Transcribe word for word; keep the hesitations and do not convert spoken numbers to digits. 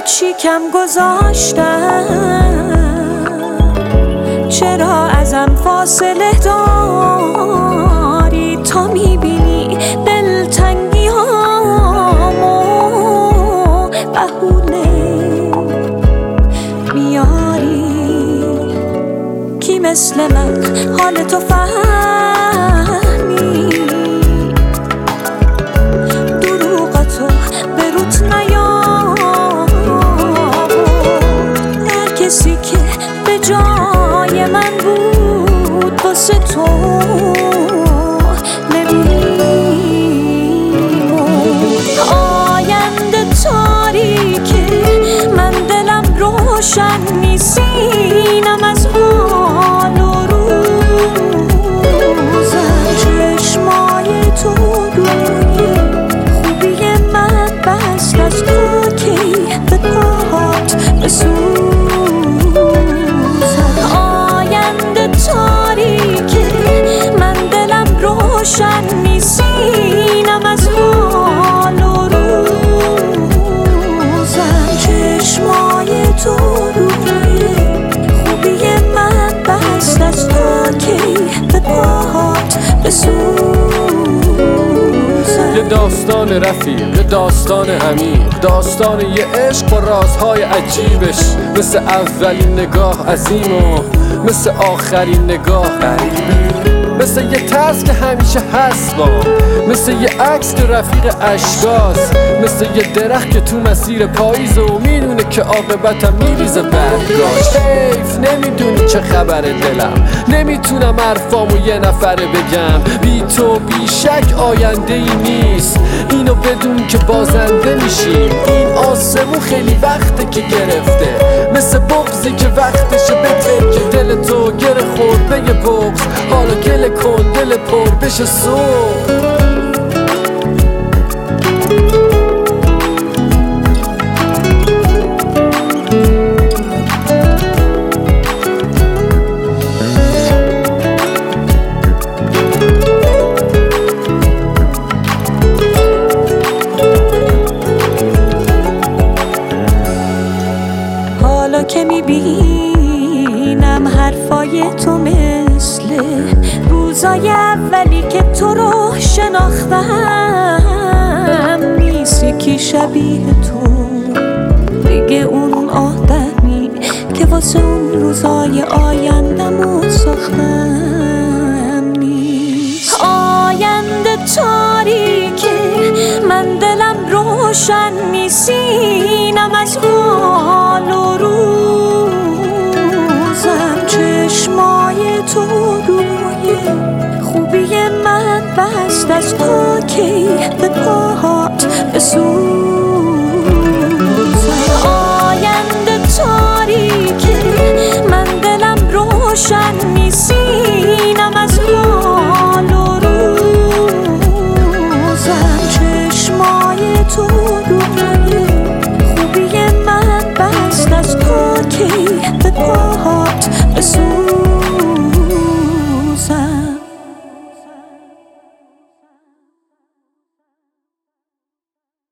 کوچیکم گذاشتم، چرا ازم فاصله داری تا میبینی دلتنگی هامو بهونه میاری؟ کی مثل من حالتو فهمی؟ دروغتو به روت نیار، هر کسی که به جای من بود واسه تو نمیمون. آینده تاریکه، من دلم روشن نیست، اینم از حال و روزم. چشمای تو روی خوبی من بست از تو کی به پاهات بسوزم. آینده تاریکه، من دلم روشن نیست، اینم از حال و روزم. چشمای تو روی خوبی من بست از تو کی به پاهات بسوزم. یه داستان رفیق، یه داستان عمیق، داستان یه عشق با رازهای عجیبش. مثل اولین نگاه عظیم و مثل آخرین نگاه غریبه. مثل یه ترس که همیشه هست با، مثل یه عکس که رفیق اشکاست، مثل یه درخت که تو مسیر پاییز و میدونه که عاقبتم میریزه برگاش. حیف نمیدونی چه خبر دلم، نمیتونم حرفامو یه نفره بگم. بی تو بی شک آینده ای نیست، اینو بدون که بازنده میشیم. این آسمون خیلی وقته که گرفته، مثل بغضی که وقتشه بته که دل تو گره خورد به یه بغض. حالا گله کن دل پر بشه صبح. حالا که میبینم حرفای تو مثل روزای اولی که تو رو شناختم نیست. یکی شبیه تو دیگه اون آدمی که واسه اون روزای آیندمو ساختم نیست. آینده تاریکه، من دلم روشن نیست، اینم از حال و روزم. چشمای تو روی خوبی من بست از تو کی به پاهات بسوزم.